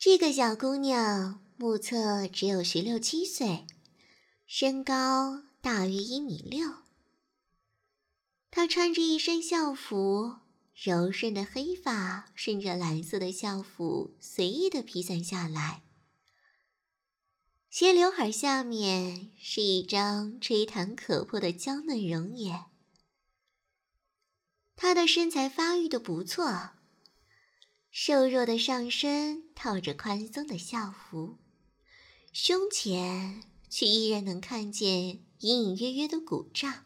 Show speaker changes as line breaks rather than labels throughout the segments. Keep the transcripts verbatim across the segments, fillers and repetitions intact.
这个小姑娘目测只有十六七岁，身高大约一米六。她穿着一身校服，柔顺的黑发顺着蓝色的校服随意地披散下来，斜刘海下面是一张吹弹可破的娇嫩容颜。她的身材发育得不错，瘦弱的上身套着宽松的校服，胸前却依然能看见隐隐约约的鼓胀。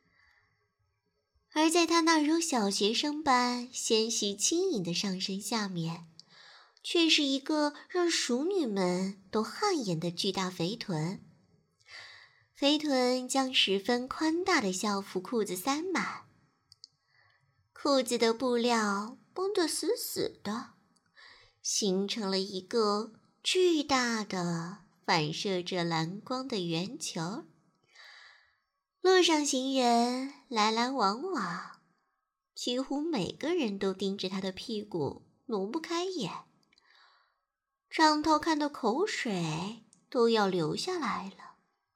而在她那如小学生般纤细轻盈的上身下面，却是一个让熟女们都汗颜的巨大肥臀。肥臀将十分宽大的校服裤子塞满，裤子的布料绷得死死的，形成了一个巨大的反射着蓝光的圆球。路上行人来来往往，几乎每个人都盯着他的屁股挪不开眼。张涛看的口水都要流下来了。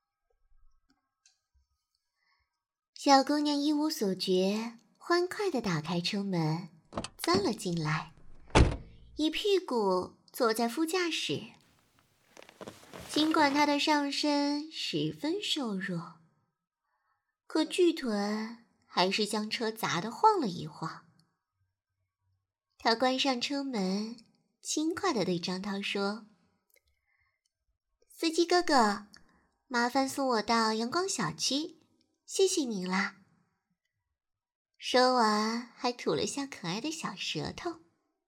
小姑娘一无所觉，欢快地打开车门，钻了进来，一屁股坐在副驾驶。尽管她的上身十分瘦弱，可巨臀还是将车砸得晃了一晃。她关上车门，轻快地对张涛说：“司机哥哥，麻烦送我到阳光小区，谢谢您啦。”说完还吐了下可爱的小舌头。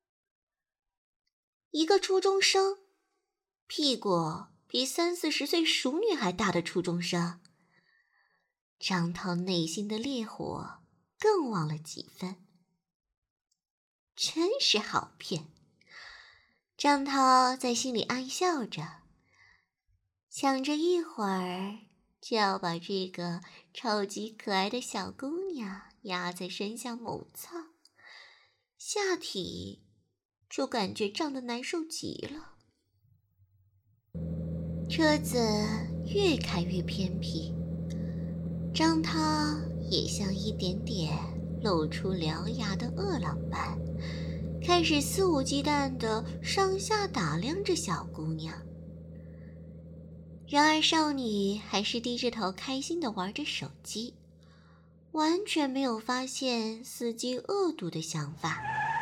一个初中生，屁股比三四十岁熟女还大的初中生，张涛内心的烈火更旺了几分。真是好骗。张涛在心里暗笑着，想着一会儿就要把这个超级可爱的小姑娘压在身下猛操，下体就感觉胀得难受极了。车子越开越偏僻，张涛也像一点点露出獠牙的饿狼般，开始肆无忌惮地上下打量着小姑娘。然而少女还是低着头开心地玩着手机，完全没有发现司机恶毒的想法。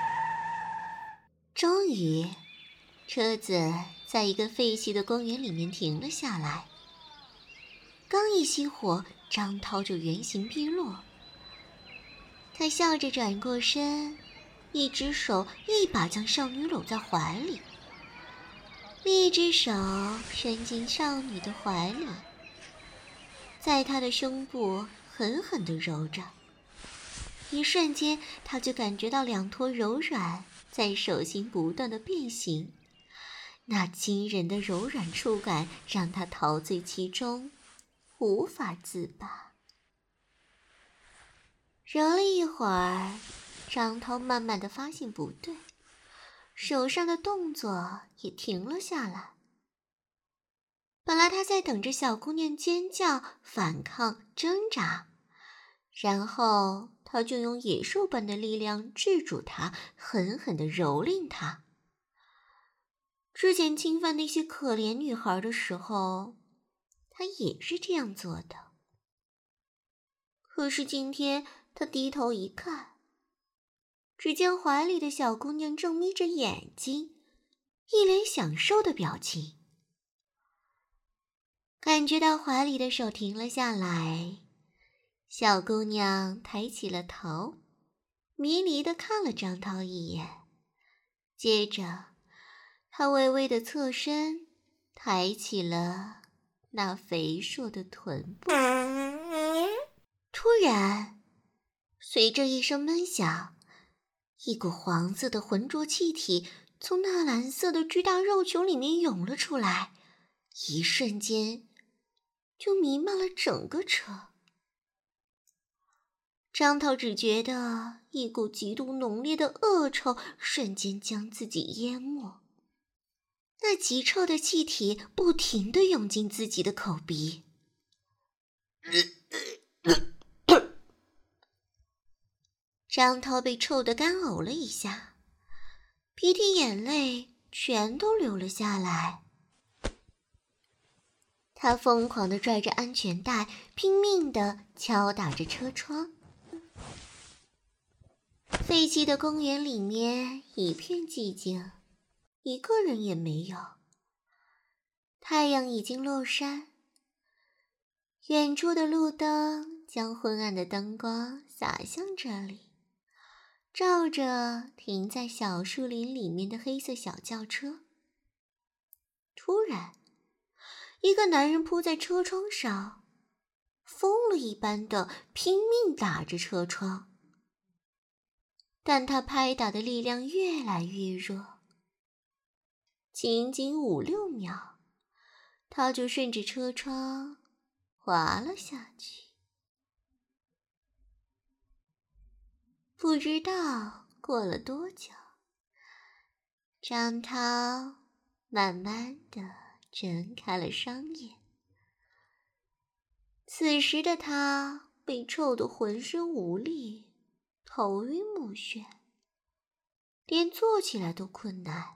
终于，车子在一个废弃的公园里面停了下来。刚一熄火，张涛就原形毕露。他笑着转过身，一只手一把将少女搂在怀里，另一只手伸进少女的怀里，在她的胸部狠狠地揉着。一瞬间，他就感觉到两坨柔软在手心不断的变形，那惊人的柔软触感让他陶醉其中，无法自拔。揉了一会儿，张涛慢慢的发现不对，手上的动作也停了下来。本来他在等着小姑娘尖叫、反抗、挣扎，然后他就用野兽般的力量制住她，狠狠地蹂躏她。之前侵犯那些可怜女孩的时候，他也是这样做的。可是今天他低头一看，只见怀里的小姑娘正眯着眼睛，一脸享受的表情。感觉到怀里的手停了下来，小姑娘抬起了头，迷离地看了张涛一眼，接着她微微地侧身，抬起了那肥硕的臀部。突然，随着一声闷响，一股黄色的浑浊气体从那蓝色的巨大肉球里面涌了出来，一瞬间就弥漫了整个车。张涛只觉得一股极度浓烈的恶臭瞬间将自己淹没。 那极臭的气体不停地涌进自己的口鼻。张涛被臭得干呕了一下，鼻涕眼泪全都流了下来。他疯狂地拽着安全带，拼命地敲打着车窗。废弃的公园里面一片寂静，一个人也没有。太阳已经落山，远处的路灯将昏暗的灯光洒向这里，照着停在小树林里面的黑色小轿车。突然，一个男人扑在车窗上，疯了一般的拼命打着车窗。但他拍打的力量越来越弱，仅仅五六秒，他就顺着车窗滑了下去。不知道过了多久，张涛慢慢地睁开了双眼。此时的他被臭得浑身无力，头晕目眩，连坐起来都困难。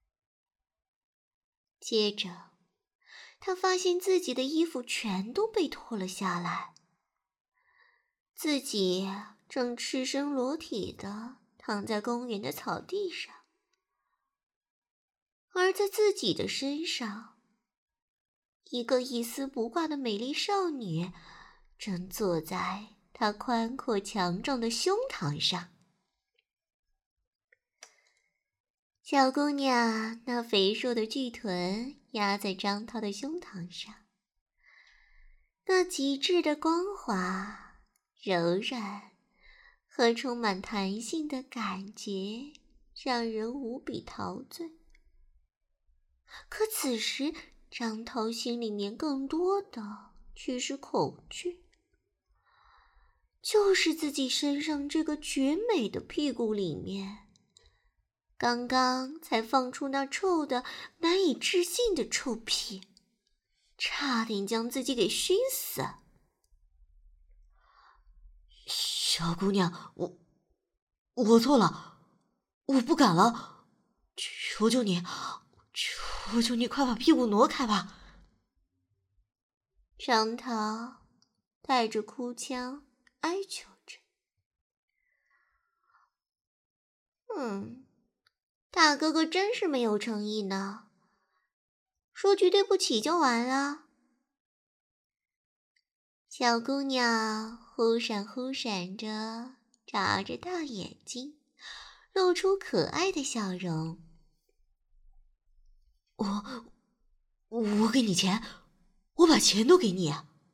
接着，他发现自己的衣服全都被脱了下来，自己正赤身裸体地躺在公园的草地上，而在自己的身上，一个一丝不挂的美丽少女正坐在她宽阔强壮的胸膛上。小姑娘那肥硕的巨臀压在张涛的胸膛上，那极致的光滑、柔软和充满弹性的感觉让人无比陶醉。可此时张涛心里面更多的却是恐惧，就是自己身上这个绝美的屁股里面，刚刚才放出那臭的难以置信的臭屁，差点将自己给熏死。
小姑娘，我我错了，我不敢了，求求你，求求你快把屁股挪开吧。
张涛带着哭腔哀求着。嗯，大哥哥真是没有诚意呢，说句对不起就完了。小姑娘忽闪忽闪着眨着大眼睛，露出可爱的笑容。
我我给你钱，我把钱都给你。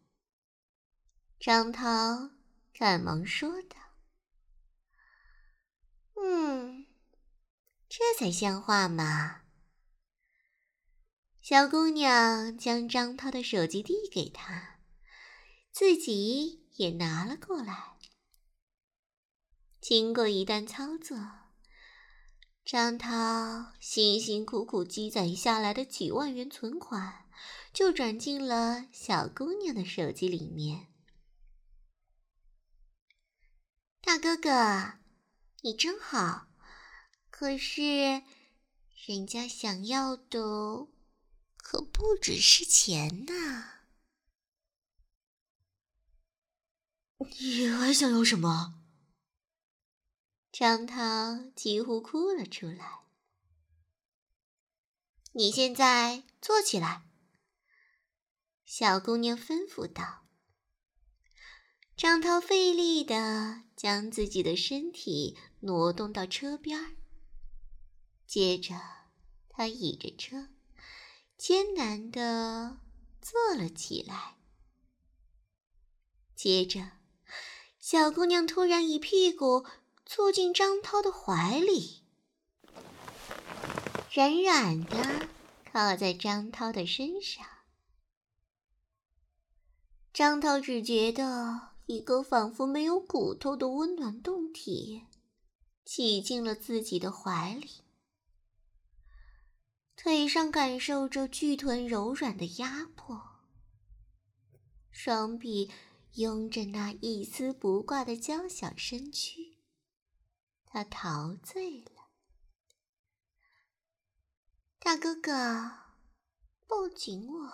张涛赶忙说道。嗯，这才像话嘛。小姑娘将张涛的手机递给他，自己也拿了过来。经过一段操作，张涛辛辛苦苦积攒下来的几万元存款就转进了小姑娘的手机里面。大哥哥，你真好，可是人家想要的可不只是钱呐。
你还想要什么？
张涛几乎哭了出来。你现在坐起来，小姑娘吩咐道。张涛费力地将自己的身体挪动到车边，接着他倚着车，艰难地坐了起来。接着，小姑娘突然一屁股坐进张涛的怀里，软软的靠在张涛的身上。张涛只觉得一个仿佛没有骨头的温暖胴体挤进了自己的怀里。 腿上感受着巨臀柔软的压迫，双臂拥着那一丝不挂的娇小身躯，他陶醉了。大哥哥，抱紧我，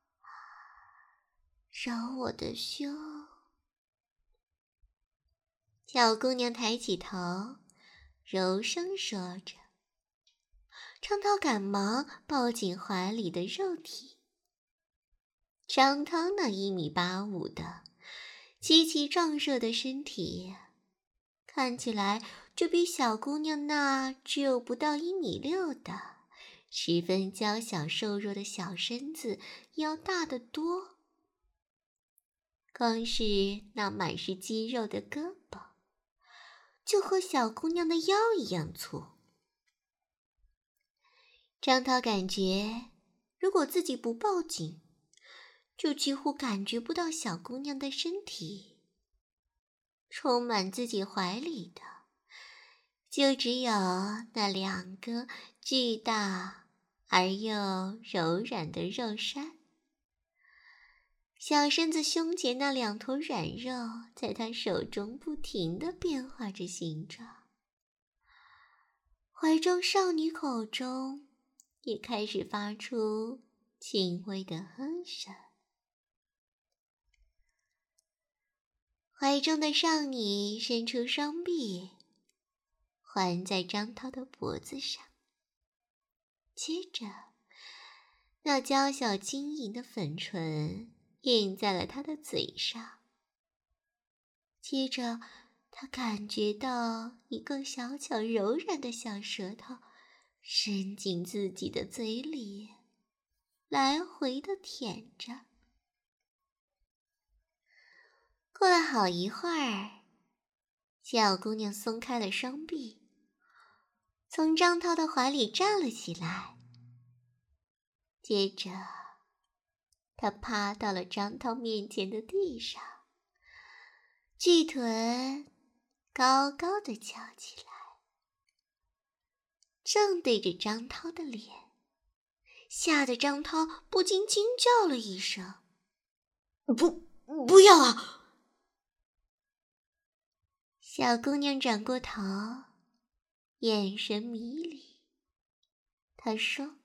揉我的胸。小姑娘抬起头，柔声说着。张涛赶忙抱紧怀里的肉体。张涛那一米八五的极其壮硕的身体，看起来就比小姑娘那只有不到一米六的十分娇小瘦弱的小身子要大得多。光是那满是肌肉的胳膊，就和小姑娘的腰一样粗。张涛感觉，如果自己不抱紧，就几乎感觉不到小姑娘的身体。充满自己怀里的，就只有那两个巨大而又柔软的肉山。小身子胸前那两坨软肉，在他手中不停地变化着形状。怀中少女口中也开始发出轻微的哼声。怀中的少女伸出双臂，环在张涛的脖子上，接着那娇小晶莹的粉唇印在了他的嘴上，接着他感觉到一个小巧柔软的小舌头伸进自己的嘴里，来回的舔着。过了好一会儿，小姑娘松开了双臂，从张涛的怀里站了起来。接着，她趴到了张涛面前的地上，巨臀高高的翘起来，正对着张涛的脸，吓得张涛不禁惊叫了一声：“
不，不要啊！”
小姑娘转过头，眼神迷离。她说：“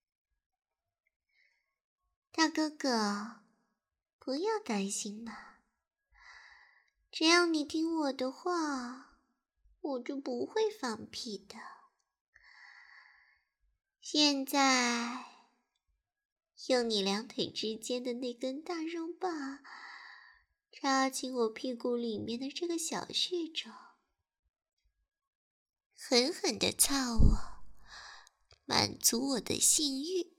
大哥哥，不要担心嘛，只要你听我的话，我就不会放屁的。现在，用你两腿之间的那根大肉棒插进我屁股里面的这个小穴中，狠狠地操我，满足我的性欲。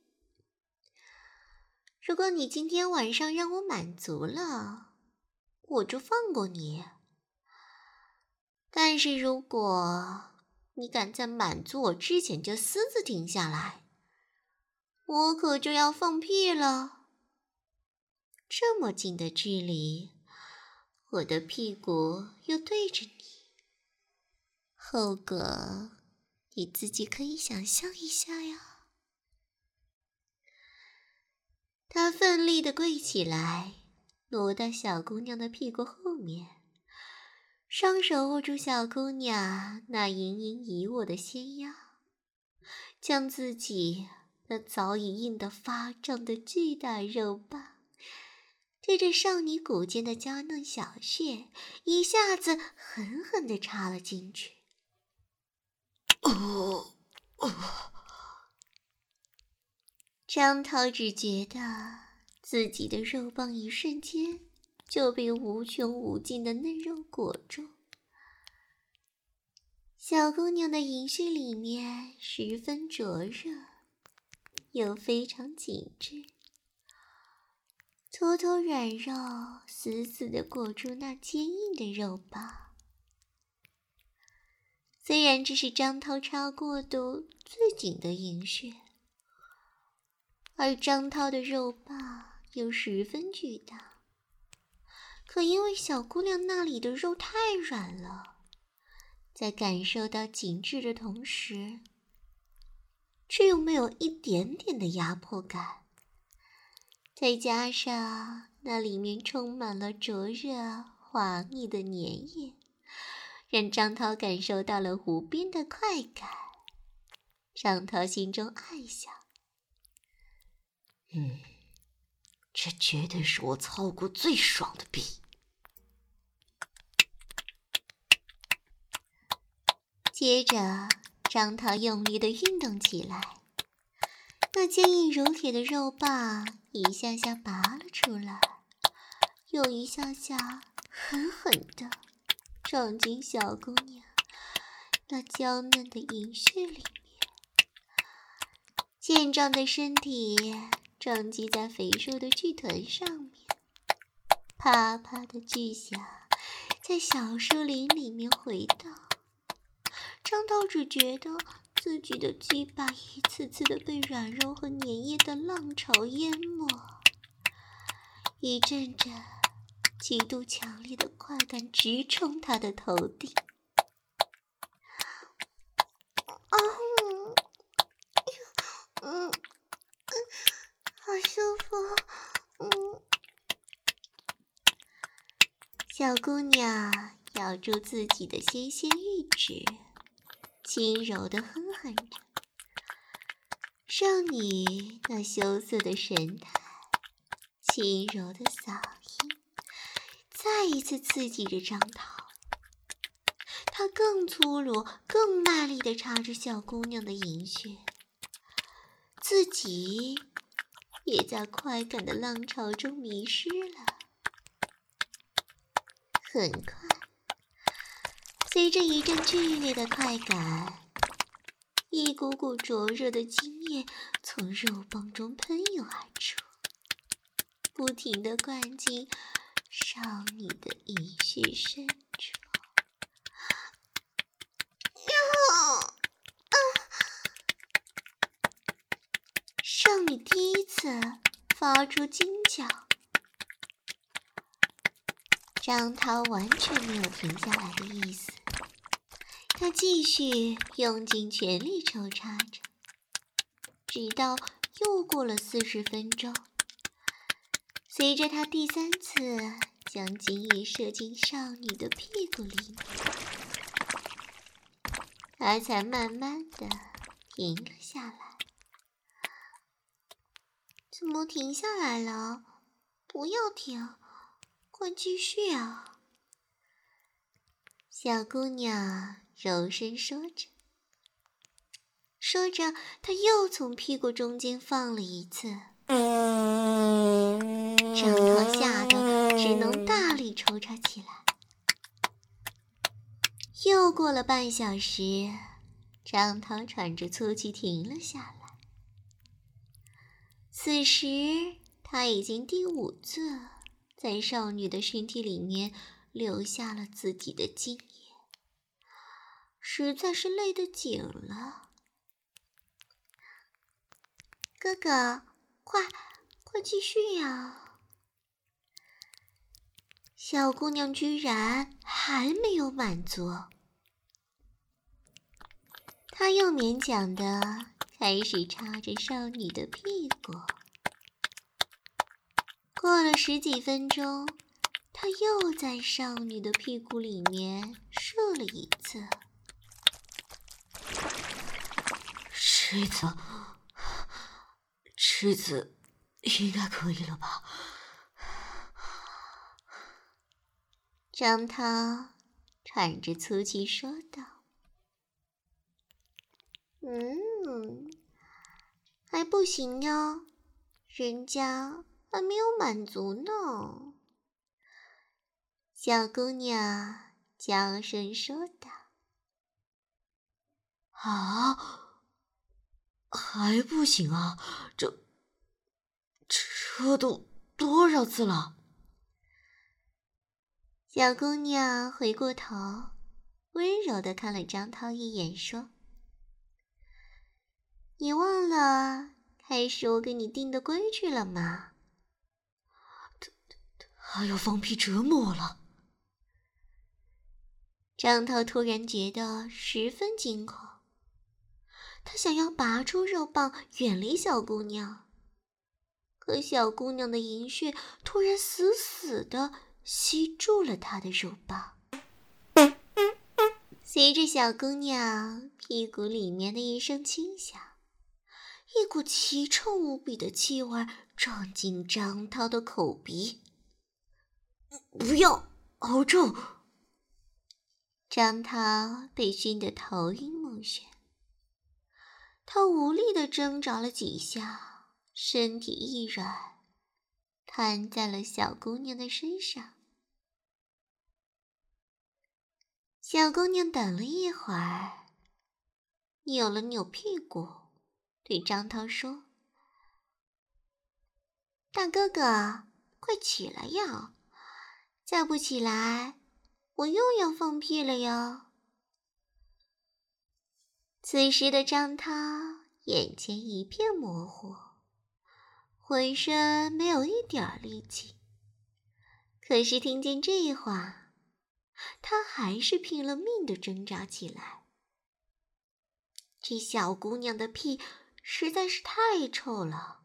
如果你今天晚上让我满足了，我就放过你。但是如果你敢在满足我之前就私自停下来，我可就要放屁了。这么近的距离，我的屁股又对着你，后果你自己可以想象一下呀。”他奋力地跪起来，挪到小姑娘的屁股后面，双手握住小姑娘那盈盈一握的纤腰，将自己那早已硬得发胀的巨大肉棒对着少女骨间的娇嫩小穴一下子狠狠地插了进去。
哦哦！
张涛只觉得自己的肉棒一瞬间就被无穷无尽的嫩肉裹住。小姑娘的银穴里面十分灼热，又非常紧致，坨坨软肉死死地裹住那坚硬的肉棒。虽然这是张涛插过的最紧的银穴，而张涛的肉棒又十分巨大，可因为小姑娘那里的肉太软了，在感受到紧致的同时， 却又没有一点点的压迫感。再加上那里面充满了灼热滑腻的粘液，让张涛感受到了无边的快感。张涛心中暗想，
嗯，这绝对是我操过最爽的逼。
接着张涛用力地运动起来，那坚硬如铁的肉棒一下下拔了出来，又一下下狠狠地撞进小姑娘那娇嫩的银穴里面。健壮的身体撞击在肥硕的巨臀上面，啪啪的巨响在小树林里面回荡。张涛只觉得自己的鸡巴一次次的被软肉和粘液的浪潮淹没，一阵阵极度强烈的快感直冲他的头顶。啊，嗯，好舒服，嗯。小姑娘咬住自己的纤纤玉指，轻柔地哼哼着，少女那羞涩的神态，轻柔的嗓音，再一次刺激着张涛。他更粗鲁、更卖力地插着小姑娘的银穴，自己也在快感的浪潮中迷失了。很快，随着一阵剧烈的快感，一股股灼热的精液从肉棒中喷涌而出，不停地灌进少女的银穴深处。少女第一次发出惊叫，张涛完全没有停下来的意思，他继续用尽全力抽插着，直到又过了四十分钟。随着他第三次将精液射进少女的屁股里面，他才慢慢的停了下来。怎么停下来了？不要停，快继续啊！小姑娘柔声说着，说着，她又从屁股中间放了一次。张涛吓得只能大力抽插起来。又过了半小时，张涛喘着粗气停了下来。此时他已经第五次在少女的身体里面留下了自己的精液，实在是累得紧了。哥哥，快快继续呀！小姑娘居然还没有满足，她又勉强的开始插着少女的屁股。过了十几分钟，他又在少女的屁股里面射了一次。
池子，池子应该可以了吧？
张涛喘着粗气说道：“嗯，还不行呀，人家还没有满足呢。”小姑娘娇声说道：“
啊，还不行啊，这这都多少次了？”
小姑娘回过头，温柔地看了张涛一眼，说：“你忘了开始我给你定的规矩了吗？”
他他要放屁折磨了。
张涛突然觉得十分惊恐， 他想要拔出肉棒远离小姑娘，可小姑娘的银穴突然死死地吸住了他的肉棒。随着小姑娘屁股里面的一声轻响，一股奇臭无比的气味撞进张涛的口鼻。
不要，好臭！
张涛被熏得头晕目眩，他无力地挣扎了几下，身体一软，瘫在了小姑娘的身上。小姑娘等了一会儿，扭了扭屁股，对张涛说：“大哥哥，快起来呀！再不起来，我又要放屁了哟。”此时的张涛眼前一片模糊，浑身没有一点力气，可是听见这话，他还是拼了命地挣扎起来。这小姑娘的屁实在是太臭了。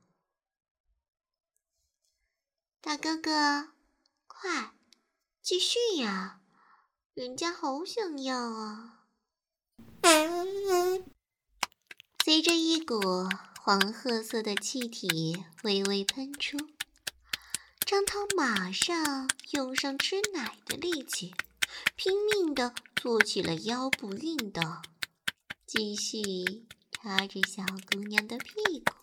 大哥哥，快继续呀，人家好想要啊。随着一股黄褐色的气体微微喷出，张涛马上用上吃奶的力气，拼命地做起了腰部运动，继续插着小姑娘的屁股。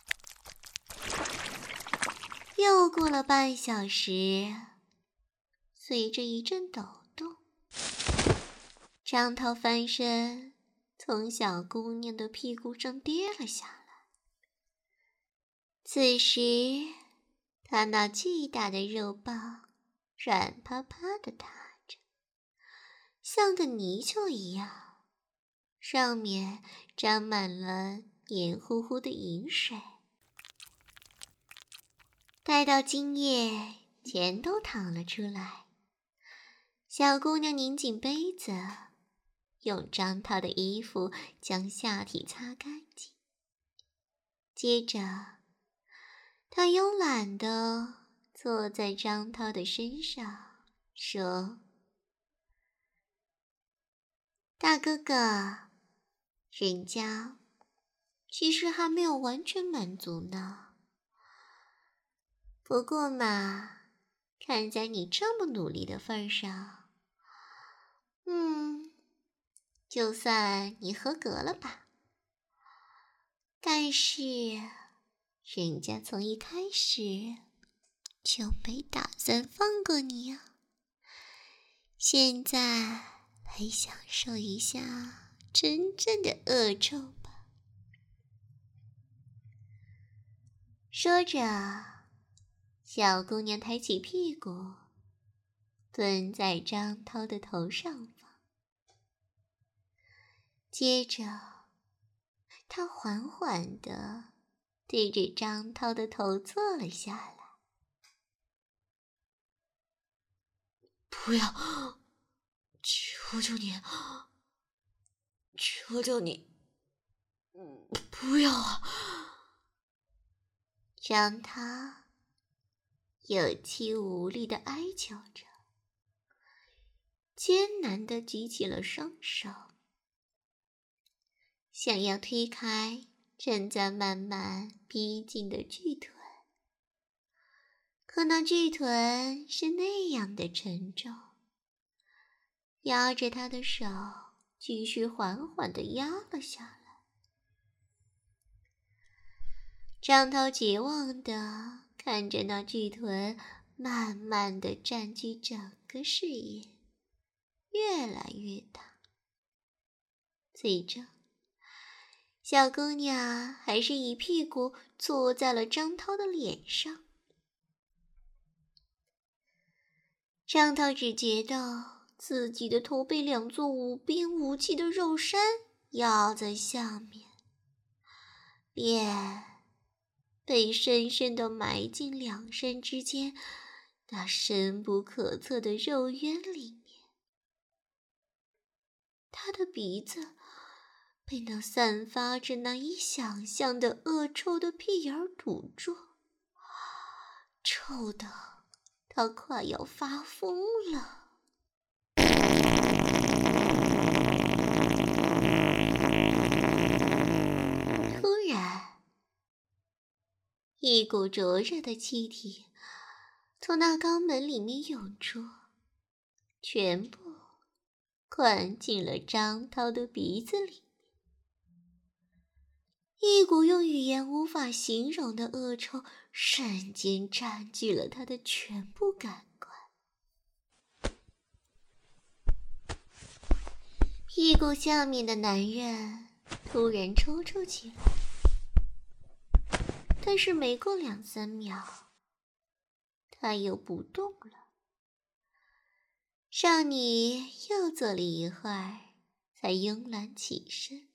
又过了半小时，随着一阵抖动，张涛翻身从小姑娘的屁股上跌了下来。此时他那巨大的肉棒软趴趴地塌着，像个泥鳅一样，上面沾满了黏糊糊的饮水。待到精液全都淌了出来，小姑娘拧紧杯子，用张涛的衣服将下体擦干净。接着她慵懒地坐在张涛的身上，说：“大哥哥，人家其实还没有完全满足呢。不过嘛，看在你这么努力的份上，嗯，就算你合格了吧。但是人家从一开始就没打算放过你呀。现在来享受一下真正的恶臭吧。”说着，小姑娘抬起屁股，蹲在张涛的头上方。接着，她缓缓地对着张涛的头坐了下来。
不要，求求你，求求你，不要啊！
张涛有气无力地哀求着，艰难地举起了双手，想要推开正在慢慢逼近的巨臀。可那巨臀是那样的沉重，压着他的手继续缓缓地压了下来。张涛绝望地看着那巨臀慢慢地占据整个视野，越来越大。最终，小姑娘还是一屁股坐在了张涛的脸上。张涛只觉得自己的头被两座无边无际的肉山压在下面，脸被深深地埋进两山之间那深不可测的肉渊里面。他的鼻子被那散发着难以想象的恶臭的屁眼儿堵住，臭得他快要发疯了。突然，一股灼热的气体从那肛门里面涌出，全部灌进了张涛的鼻子里。一股用语言无法形容的恶臭瞬间占据了他的全部感官。屁股下面的男人突然抽搐起来，但是没过两三秒，他又不动了。少女又坐了一会儿，才慵懒起身，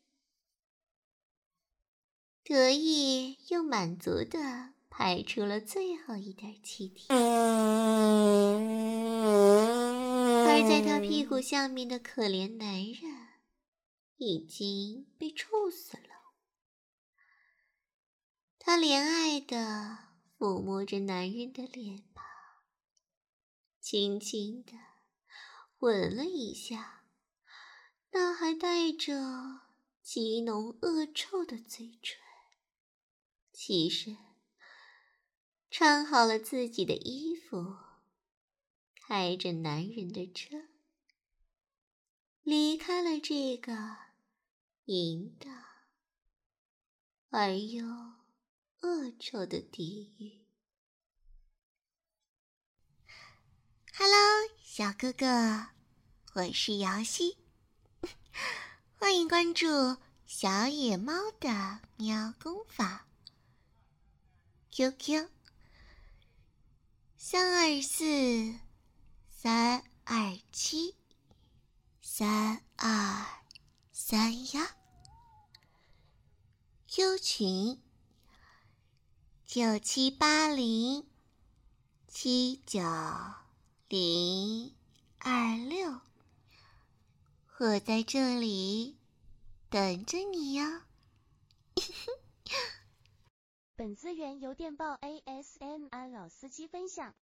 得意又满足地排出了最后一点气体。而在他屁股下面的可怜男人已经被臭死了。他怜爱地抚摸着男人的脸庞，轻轻地吻了一下那还带着极浓恶臭的嘴唇，起身穿好了自己的衣服，开着男人的车，离开了这个淫荡而又恶臭的地狱。Hello， 小哥哥，我是瑶西，欢迎关注小野猫的喵功法 ，Q Q 三二四三二七三二三幺 ，Q 群九七八零七九零二六，我在这里等着你哟。
本资源由电报 A S M R 老司机分享。